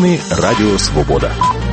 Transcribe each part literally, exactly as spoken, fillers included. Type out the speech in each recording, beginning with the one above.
Новини Радіо Свобода.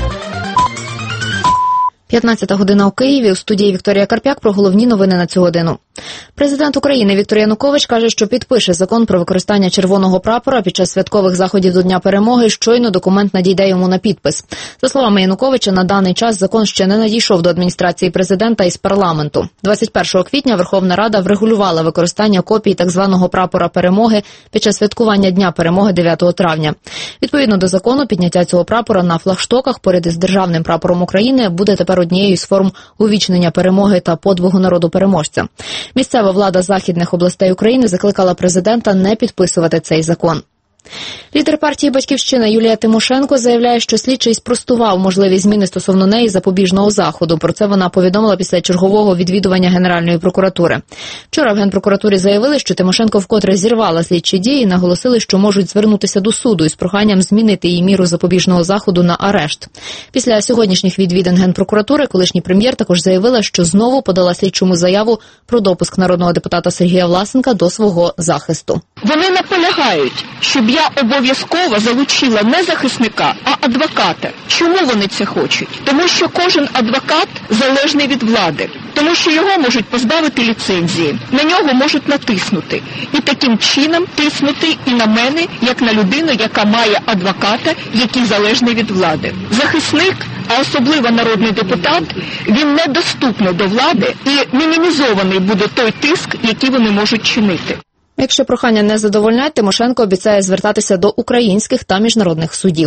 п'ятнадцята година у Києві. У студії Вікторія Карп'як про головні новини на цю годину. Президент України Віктор Янукович каже, що підпише закон про використання червоного прапора під час святкових заходів до Дня Перемоги, щойно документ надійде йому на підпис. За словами Януковича, на даний час закон ще не надійшов до адміністрації президента із парламенту. двадцять першого квітня Верховна Рада врегулювала використання копій так званого прапора перемоги під час святкування Дня Перемоги дев'ятого травня. Відповідно до закону, підняття цього прапора на флагштоках поряд із державним прапором України буде тепер однією з форм увічнення перемоги та подвигу народу-переможця. Місцева влада західних областей України закликала президента не підписувати цей закон. Лідер партії «Батьківщина» Юлія Тимошенко заявляє, що слідчий спростував можливі зміни стосовно неї запобіжного заходу. Про це вона повідомила після чергового відвідування Генеральної прокуратури. Вчора в Генпрокуратурі заявили, що Тимошенко вкотре зірвала слідчі дії і наголосили, що можуть звернутися до суду із проханням змінити її міру запобіжного заходу на арешт. Після сьогоднішніх відвідин Генпрокуратури колишній прем'єр також заявила, що знову подала слідчому заяву про допуск народного депутата Сергія Власенка до свого захисту. Вони наполягають, щоб я обов'язково залучила не захисника, а адвоката. Чому вони це хочуть? Тому що кожен адвокат залежний від влади. Тому що його можуть позбавити ліцензії, на нього можуть натиснути. І таким чином тиснути і на мене, як на людину, яка має адвоката, який залежний від влади. Захисник, а особливо народний депутат, він недоступний до влади і мінімізований буде той тиск, який вони можуть чинити. Якщо прохання не задовольнять, Тимошенко обіцяє звертатися до українських та міжнародних судів.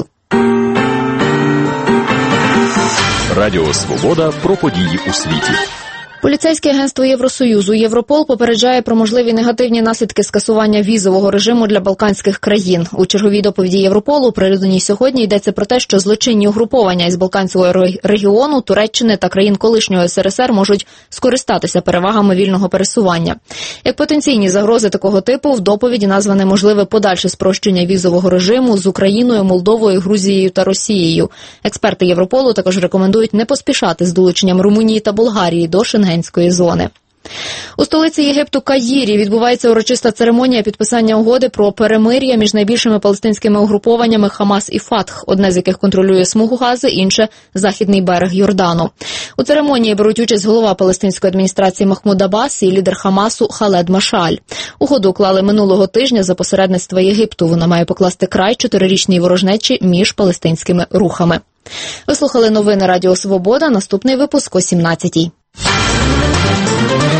Радіо Свобода про події у світі. Поліцейське агентство Євросоюзу «Європол» попереджає про можливі негативні наслідки скасування візового режиму для балканських країн. У черговій доповіді Європолу, оприлюдненій сьогодні, йдеться про те, що злочинні угруповання із Балканського регіону, Туреччини та країн колишнього ес ер ес ер можуть скористатися перевагами вільного пересування. Як потенційні загрози такого типу, в доповіді назване можливе подальше спрощення візового режиму з Україною, Молдовою, Грузією та Росією. Експерти Європолу також рекомендують не поспішати з долученням Румунії та Болгарії до Шенгенської зони. У столиці Єгипту Каїрі відбувається урочиста церемонія підписання угоди про перемир'я між найбільшими палестинськими угрупованнями Хамас і Фатх, одне з яких контролює смугу Гази, інше – західний берег Йордану. У церемонії беруть участь голова палестинської адміністрації Махмуд Аббас і лідер Хамасу Халед Машаль. Угоду уклали минулого тижня за посередництва Єгипту. Вона має покласти край чотирирічній ворожнечі між палестинськими рухами. Ви слухали новини Радіо Свобода. Наступний випуск о сімнадцятій.